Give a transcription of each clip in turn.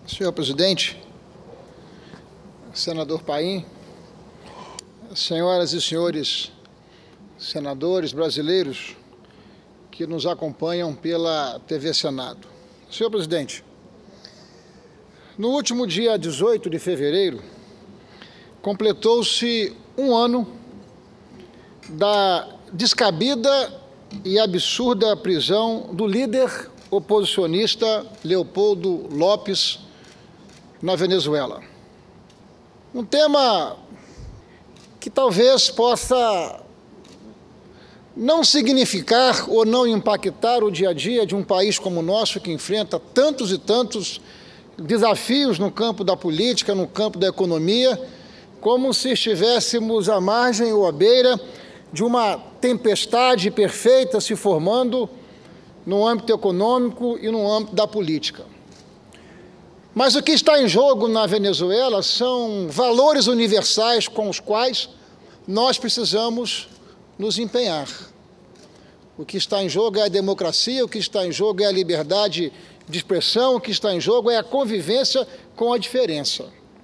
Senhor presidente, senador Paim, senhoras e senhores senadores brasileiros que nos acompanham pela TV Senado. Senhor presidente, no último dia 18 de fevereiro, completou-se um ano da descabida e absurda prisão do líder oposicionista Leopoldo Lopes na Venezuela. Um tema que talvez possa não significar ou não impactar o dia a dia de um país como o nosso, que enfrenta tantos e tantos desafios no campo da política, no campo da economia, como se estivéssemos à margem ou à beira de uma tempestade perfeita se formando no âmbito econômico e no âmbito da política. Mas o que está em jogo na Venezuela são valores universais com os quais nós precisamos nos empenhar. O que está em jogo é a democracia, o que está em jogo é a liberdade de expressão, o que está em jogo é a convivência com a diferença.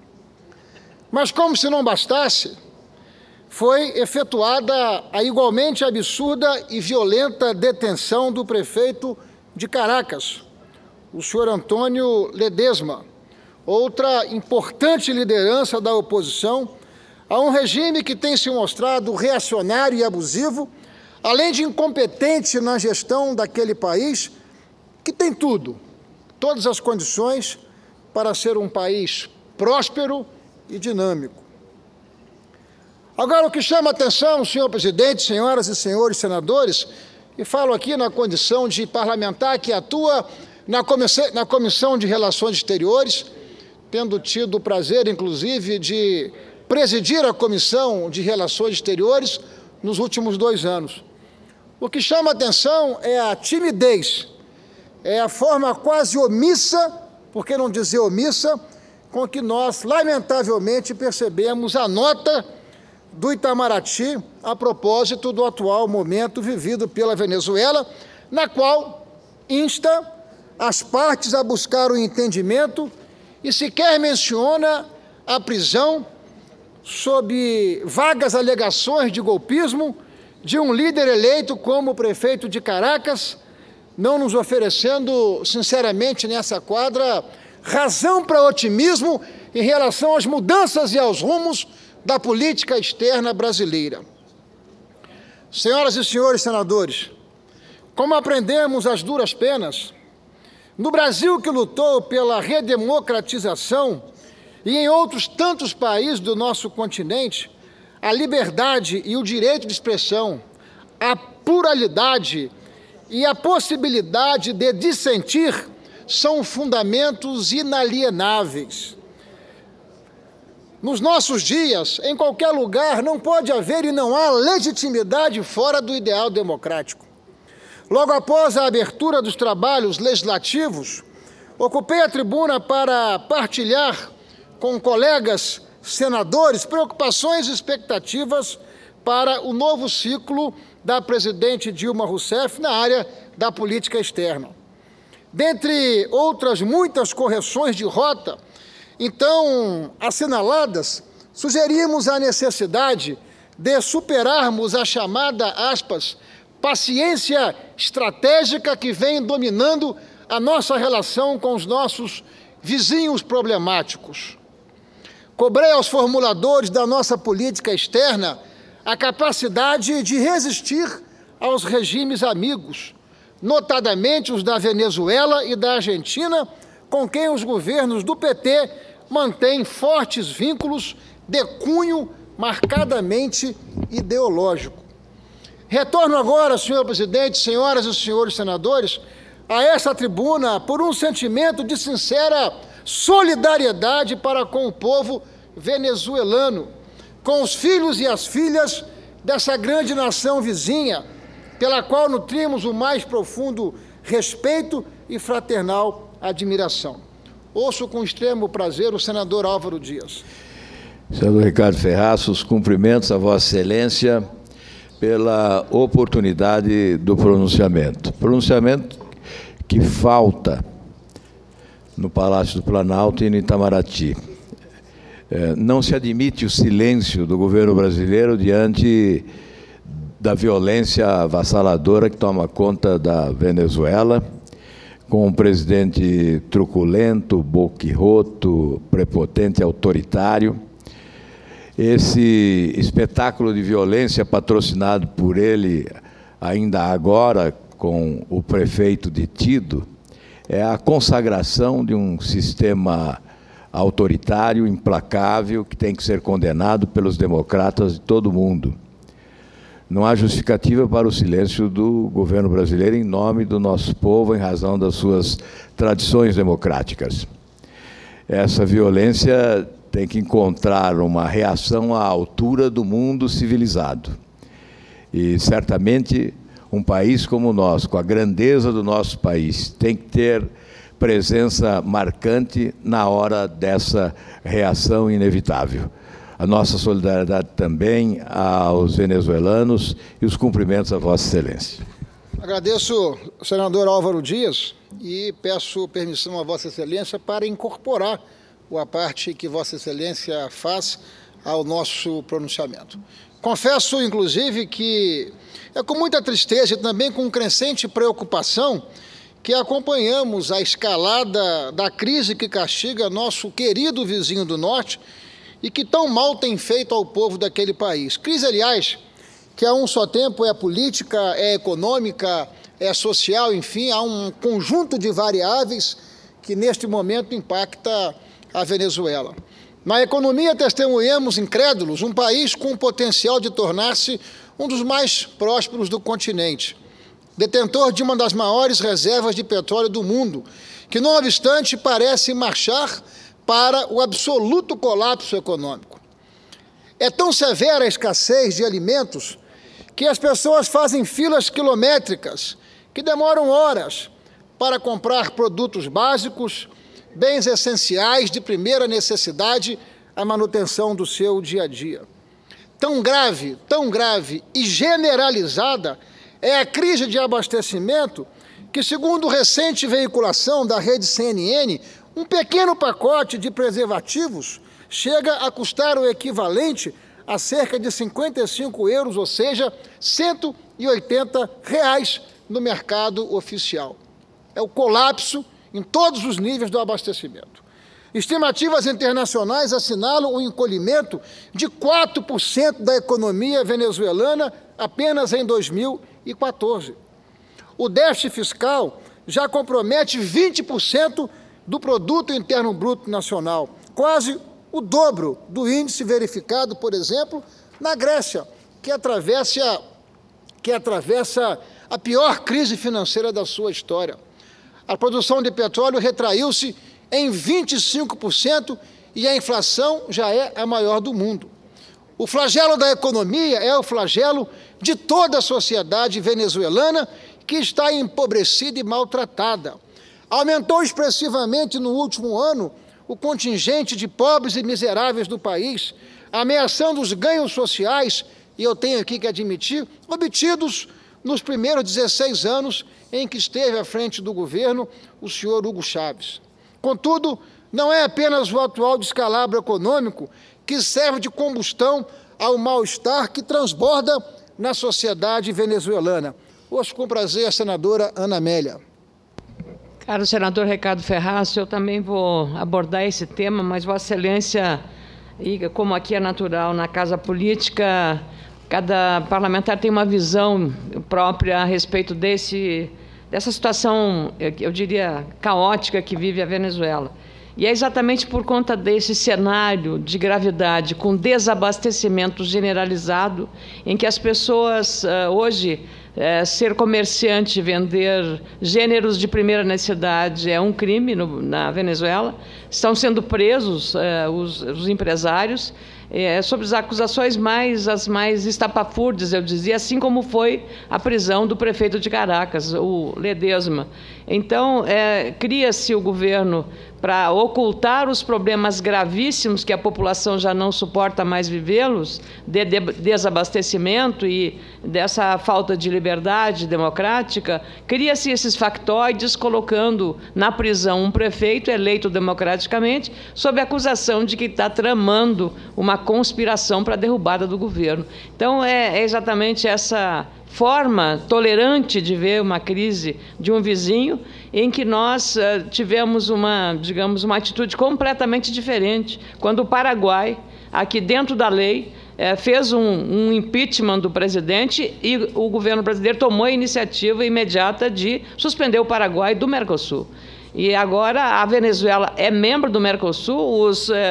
Mas como se não bastasse, foi efetuada a igualmente absurda e violenta detenção do prefeito de Caracas, o senhor Antônio Ledesma, outra importante liderança da oposição a um regime que tem se mostrado reacionário e abusivo, além de incompetente na gestão daquele país, que tem tudo, todas as condições para ser um país próspero e dinâmico. Agora, o que chama a atenção, senhor presidente, senhoras e senhores senadores, e falo aqui na condição de parlamentar que atua na Comissão de Relações Exteriores, tendo tido o prazer, inclusive, de presidir a Comissão de Relações Exteriores nos últimos 2 anos. O que chama a atenção é a timidez, é a forma quase omissa, por que não dizer omissa, com que nós, lamentavelmente, percebemos a nota do Itamaraty a propósito do atual momento vivido pela Venezuela, na qual insta as partes a buscar o entendimento e sequer menciona a prisão sob vagas alegações de golpismo de um líder eleito como o prefeito de Caracas, não nos oferecendo, sinceramente, nessa quadra, razão para otimismo em relação às mudanças e aos rumos da política externa brasileira. Senhoras e senhores senadores, como aprendemos às duras penas, no Brasil que lutou pela redemocratização e em outros tantos países do nosso continente, a liberdade e o direito de expressão, a pluralidade e a possibilidade de dissentir são fundamentos inalienáveis. Nos nossos dias, em qualquer lugar, não pode haver e não há legitimidade fora do ideal democrático. Logo após a abertura dos trabalhos legislativos, ocupei a tribuna para partilhar com colegas senadores preocupações e expectativas para o novo ciclo da presidente Dilma Rousseff na área da política externa. Dentre outras muitas correções de rota, então assinaladas, sugerimos a necessidade de superarmos a chamada, aspas, paciência estratégica que vem dominando a nossa relação com os nossos vizinhos problemáticos. Cobrei aos formuladores da nossa política externa a capacidade de resistir aos regimes amigos, notadamente os da Venezuela e da Argentina, com quem os governos do PT mantêm fortes vínculos de cunho marcadamente ideológico. Retorno agora, senhor presidente, senhoras e senhores senadores, a essa tribuna por um sentimento de sincera solidariedade para com o povo venezuelano, com os filhos e as filhas dessa grande nação vizinha, pela qual nutrimos o mais profundo respeito e fraternal admiração. Ouço com extremo prazer o senador Álvaro Dias. Senador Ricardo Ferraz, os cumprimentos a Vossa Excelência pela oportunidade do pronunciamento. Pronunciamento que falta no Palácio do Planalto e no Itamaraty. Não se admite o silêncio do governo brasileiro diante da violência avassaladora que toma conta da Venezuela, com um presidente truculento, boquirroto, prepotente, autoritário. Esse espetáculo de violência patrocinado por ele, ainda agora com o prefeito detido, é a consagração de um sistema autoritário, implacável, que tem que ser condenado pelos democratas de todo o mundo. Não há justificativa para o silêncio do governo brasileiro em nome do nosso povo, em razão das suas tradições democráticas. Essa violência tem que encontrar uma reação à altura do mundo civilizado. E, certamente, um país como o nosso, com a grandeza do nosso país, tem que ter presença marcante na hora dessa reação inevitável. A nossa solidariedade também aos venezuelanos e os cumprimentos a Vossa Excelência. Agradeço ao senador Álvaro Dias e peço permissão a Vossa Excelência para incorporar a parte que Vossa Excelência faz ao nosso pronunciamento. Confesso, inclusive, que é com muita tristeza e também com crescente preocupação que acompanhamos a escalada da crise que castiga nosso querido vizinho do Norte e que tão mal tem feito ao povo daquele país. Crise, aliás, que a um só tempo é política, é econômica, é social, enfim, há um conjunto de variáveis que neste momento impacta a Venezuela. Na economia, testemunhamos incrédulos um país com o potencial de tornar-se um dos mais prósperos do continente, detentor de uma das maiores reservas de petróleo do mundo, que, não obstante, parece marchar para o absoluto colapso econômico. É tão severa a escassez de alimentos que as pessoas fazem filas quilométricas, que demoram horas para comprar produtos básicos, bens essenciais de primeira necessidade, à manutenção do seu dia a dia. Tão grave e generalizada é a crise de abastecimento que, segundo recente veiculação da rede CNN, um pequeno pacote de preservativos chega a custar o equivalente a cerca de 55 euros, ou seja, R$ 180 no mercado oficial. É o colapso em todos os níveis do abastecimento. Estimativas internacionais assinalam o encolhimento de 4% da economia venezuelana apenas em 2014. O déficit fiscal já compromete 20% do Produto Interno Bruto Nacional, quase o dobro do índice verificado, por exemplo, na Grécia, que atravessa a pior crise financeira da sua história. A produção de petróleo retraiu-se em 25% e a inflação já é a maior do mundo. O flagelo da economia é o flagelo de toda a sociedade venezuelana, que está empobrecida e maltratada. Aumentou expressivamente no último ano o contingente de pobres e miseráveis do país, ameaçando os ganhos sociais, e eu tenho aqui que admitir, obtidos nos primeiros 16 anos em que esteve à frente do governo o senhor Hugo Chávez. Contudo, não é apenas o atual descalabro econômico que serve de combustão ao mal-estar que transborda na sociedade venezuelana. Ouço com prazer a senadora Ana Amélia. Caro senador Ricardo Ferraz, eu também vou abordar esse tema, mas Vossa Excelência, e como aqui é natural na Casa Política, cada parlamentar tem uma visão própria a respeito dessa situação, eu diria, caótica que vive a Venezuela. E é exatamente por conta desse cenário de gravidade, com desabastecimento generalizado, em que as pessoas hoje, ser comerciante, vender gêneros de primeira necessidade é um crime na Venezuela. Estão sendo presos os empresários, sobre as acusações as mais estapafúrdias, eu dizia, assim como foi a prisão do prefeito de Caracas, o Ledesma. Então, cria-se o governo para ocultar os problemas gravíssimos que a população já não suporta mais vivê-los, de desabastecimento e dessa falta de liberdade democrática, cria-se esses factoides, colocando na prisão um prefeito eleito democraticamente, sob a acusação de que está tramando uma conspiração para a derrubada do governo. Então, é exatamente essa forma tolerante de ver uma crise de um vizinho, em que nós tivemos digamos, uma atitude completamente diferente, quando o Paraguai, aqui dentro da lei, fez um impeachment do presidente e o governo brasileiro tomou a iniciativa imediata de suspender o Paraguai do Mercosul. E agora a Venezuela é membro do Mercosul,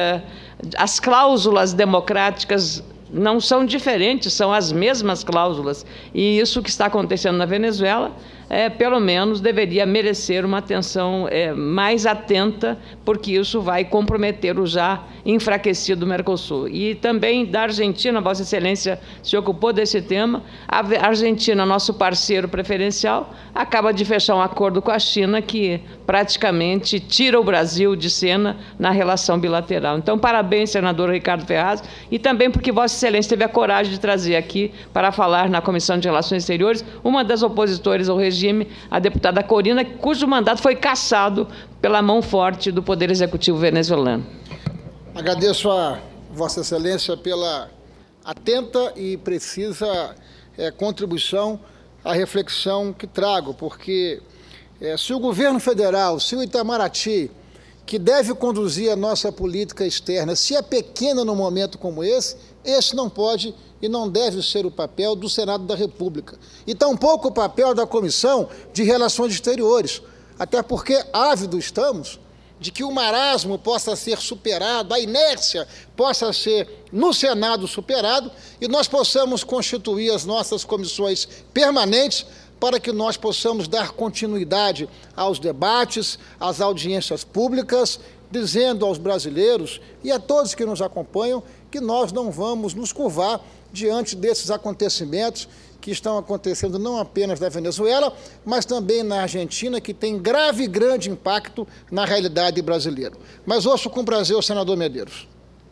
as cláusulas democráticas não são diferentes, são as mesmas cláusulas. E isso que está acontecendo na Venezuela, pelo menos, deveria merecer uma atenção mais atenta, porque isso vai comprometer o já enfraquecido Mercosul. E também da Argentina, Vossa Excelência se ocupou desse tema, a Argentina, nosso parceiro preferencial, acaba de fechar um acordo com a China que praticamente tira o Brasil de cena na relação bilateral. Então, parabéns, senador Ricardo Ferraz, e também porque Vossa Excelência teve a coragem de trazer aqui para falar na Comissão de Relações Exteriores uma das opositoras ao regime, a deputada Corina, cujo mandato foi cassado pela mão forte do Poder Executivo venezuelano. Agradeço a Vossa Excelência pela atenta e precisa contribuição à reflexão que trago, porque se o governo federal, se o Itamaraty, que deve conduzir a nossa política externa, se é pequena num momento como esse não pode e não deve ser o papel do Senado da República. E tampouco o papel da Comissão de Relações Exteriores, até porque ávidos estamos de que o marasmo possa ser superado, a inércia possa ser, no Senado, superado, e nós possamos constituir as nossas comissões permanentes para que nós possamos dar continuidade aos debates, às audiências públicas, dizendo aos brasileiros e a todos que nos acompanham que nós não vamos nos curvar diante desses acontecimentos que estão acontecendo não apenas na Venezuela, mas também na Argentina, que tem grave e grande impacto na realidade brasileira. Mas ouço com prazer o senador Medeiros.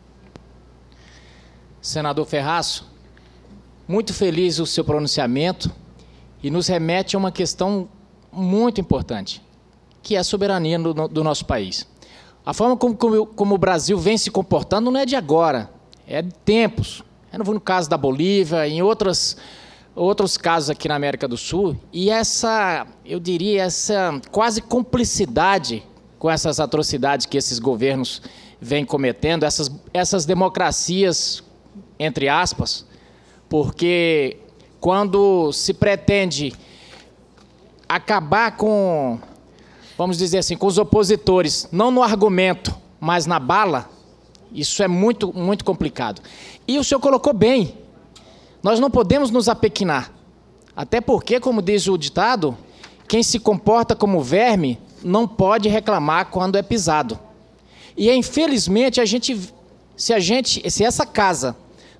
Senador Ferraz, muito feliz o seu pronunciamento e nos remete a uma questão muito importante, que é a soberania do nosso país. A forma como o Brasil vem se comportando não é de agora, é de tempos. No caso da Bolívia, em outros casos aqui na América do Sul, e eu diria, essa quase cumplicidade com essas atrocidades que esses governos vêm cometendo, essas democracias, entre aspas, porque quando se pretende acabar com, vamos dizer assim, com os opositores, não no argumento, mas na bala, isso é muito, muito complicado. E o senhor colocou bem, nós não podemos nos apequinar, até porque, como diz o ditado, quem se comporta como verme não pode reclamar quando é pisado. E, infelizmente, se essa casa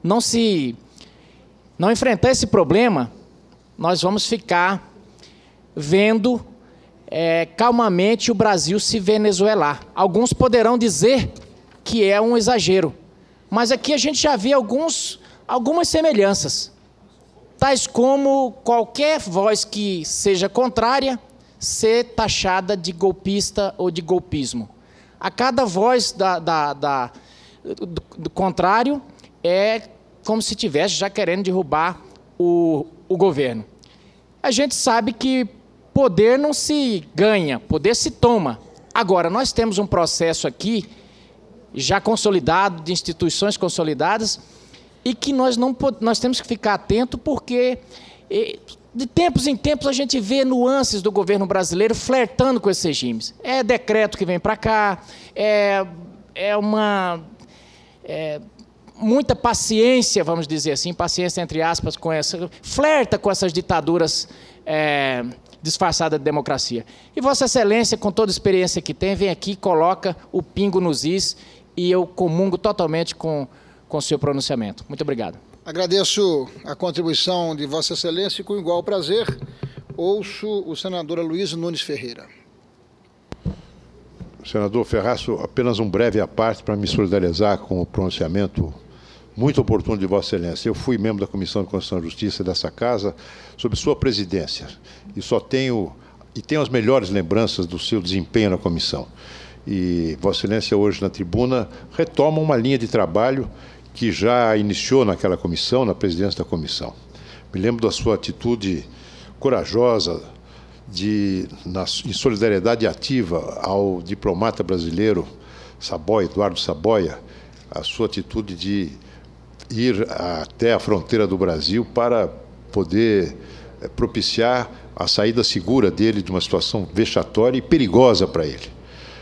não enfrentar esse problema, nós vamos ficar vendo calmamente o Brasil se venezuelar. Alguns poderão dizer que é um exagero, mas aqui a gente já vê algumas semelhanças, tais como qualquer voz que seja contrária ser taxada de golpista ou de golpismo. A cada voz do contrário é como se estivesse já querendo derrubar o governo. A gente sabe que poder não se ganha, poder se toma. Agora, nós temos um processo aqui já consolidado, de instituições consolidadas, e que nós temos que ficar atentos, porque de tempos em tempos a gente vê nuances do governo brasileiro flertando com esses regimes. É decreto que vem para cá, muita paciência, vamos dizer assim, paciência entre aspas, flerta com essas ditaduras disfarçadas de democracia. E Vossa Excelência, com toda a experiência que tem, vem aqui e coloca o pingo nos is, e eu comungo totalmente com com o seu pronunciamento. Muito obrigado. Agradeço a contribuição de Vossa Excelência e, com igual prazer, ouço o senador Aloysio Nunes Ferreira. Senador Ferraço, apenas um breve à parte para me solidarizar com o pronunciamento muito oportuno de Vossa Excelência. Eu fui membro da Comissão de Constituição e Justiça dessa Casa sob sua presidência e tenho as melhores lembranças do seu desempenho na comissão. E Vossa Excelência hoje na tribuna retoma uma linha de trabalho que já iniciou naquela comissão, na presidência da comissão. Me lembro da sua atitude corajosa em solidariedade ativa ao diplomata brasileiro Eduardo Saboia, a sua atitude de ir até a fronteira do Brasil para poder propiciar a saída segura dele de uma situação vexatória e perigosa para ele.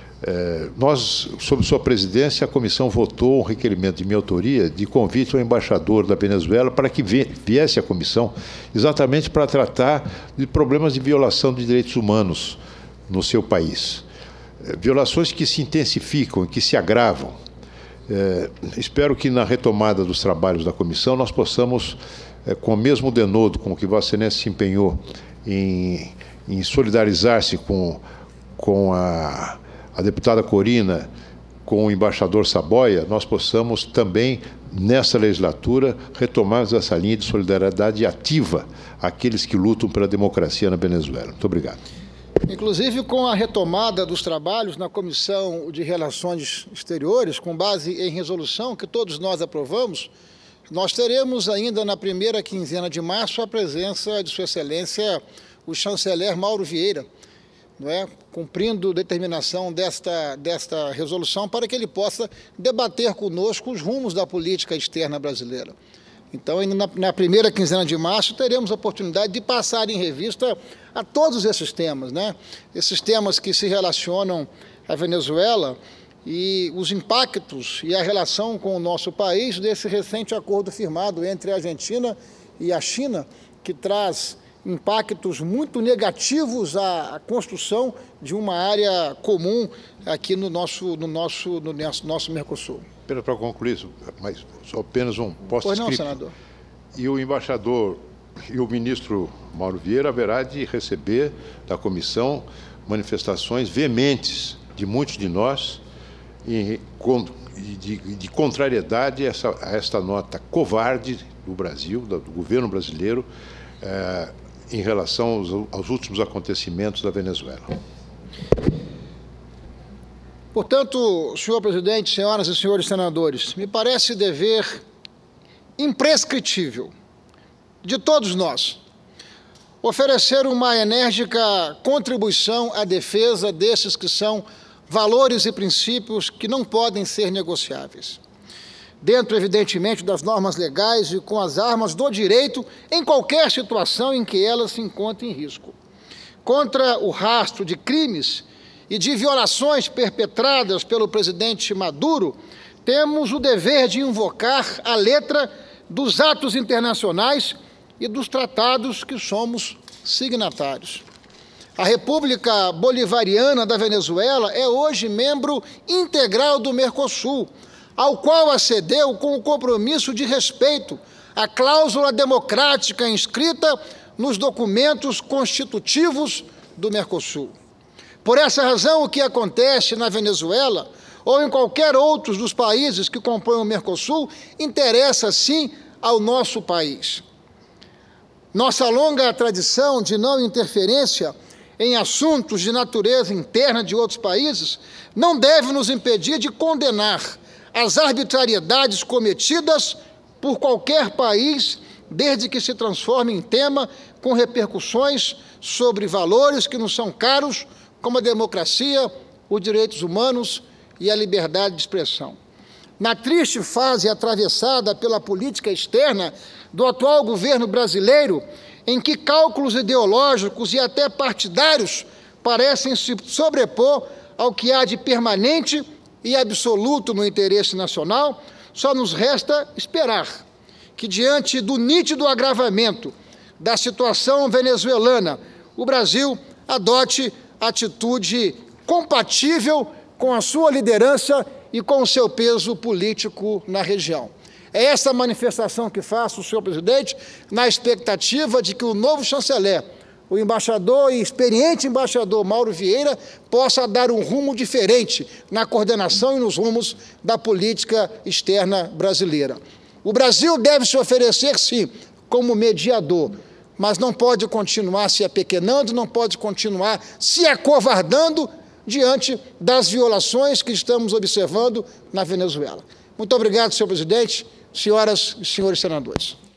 Nós, sob sua presidência, a comissão votou um requerimento de minha autoria de convite ao embaixador da Venezuela para que viesse à comissão exatamente para tratar de problemas de violação de direitos humanos no seu país. Violações que se intensificam, que se agravam. Espero que na retomada dos trabalhos da comissão nós possamos, com o mesmo denodo com que Vossa Excelência se empenhou em solidarizar-se com a deputada Corina, com o embaixador Saboia, nós possamos também, nessa legislatura, retomar essa linha de solidariedade ativa àqueles que lutam pela democracia na Venezuela. Muito obrigado. Inclusive, com a retomada dos trabalhos na Comissão de Relações Exteriores, com base em resolução que todos nós aprovamos, nós teremos ainda na primeira quinzena de março a presença de Sua Excelência, o chanceler Mauro Vieira, cumprindo determinação desta resolução para que ele possa debater conosco os rumos da política externa brasileira. Então, ainda na primeira quinzena de março, teremos a oportunidade de passar em revista a todos esses temas, esses temas que se relacionam à Venezuela e os impactos e a relação com o nosso país desse recente acordo firmado entre a Argentina e a China, que traz impactos muito negativos à construção de uma área comum aqui no nosso Mercosul. Apenas para concluir, mas só apenas um posto Pois não, escrito. senador. E o embaixador e o ministro Mauro Vieira haverá de receber da comissão manifestações veementes de muitos de nós de contrariedade a esta nota covarde do Brasil, do governo brasileiro, em relação aos últimos acontecimentos da Venezuela. Portanto, senhor presidente, senhoras e senhores senadores, me parece dever imprescritível de todos nós oferecer uma enérgica contribuição à defesa desses que são valores e princípios que não podem ser negociáveis. Dentro, evidentemente, das normas legais e com as armas do direito em qualquer situação em que elas se encontrem em risco. Contra o rastro de crimes e de violações perpetradas pelo presidente Maduro, temos o dever de invocar a letra dos atos internacionais e dos tratados que somos signatários. A República Bolivariana da Venezuela é hoje membro integral do Mercosul, ao qual acedeu com o compromisso de respeito à cláusula democrática inscrita nos documentos constitutivos do Mercosul. Por essa razão, o que acontece na Venezuela ou em qualquer outro dos países que compõem o Mercosul interessa, sim, ao nosso país. Nossa longa tradição de não interferência em assuntos de natureza interna de outros países não deve nos impedir de condenar as arbitrariedades cometidas por qualquer país, desde que se transforme em tema com repercussões sobre valores que nos são caros, como a democracia, os direitos humanos e a liberdade de expressão. Na triste fase atravessada pela política externa do atual governo brasileiro, em que cálculos ideológicos e até partidários parecem se sobrepor ao que há de permanente e absoluto no interesse nacional, só nos resta esperar que, diante do nítido agravamento da situação venezuelana, o Brasil adote atitude compatível com a sua liderança e com o seu peso político na região. É essa manifestação que faço, senhor presidente, na expectativa de que o novo chanceler, o embaixador e experiente embaixador Mauro Vieira, possa dar um rumo diferente na coordenação e nos rumos da política externa brasileira. O Brasil deve se oferecer, sim, como mediador, mas não pode continuar se apequenando, não pode continuar se acovardando diante das violações que estamos observando na Venezuela. Muito obrigado, senhor presidente, senhoras e senhores senadores.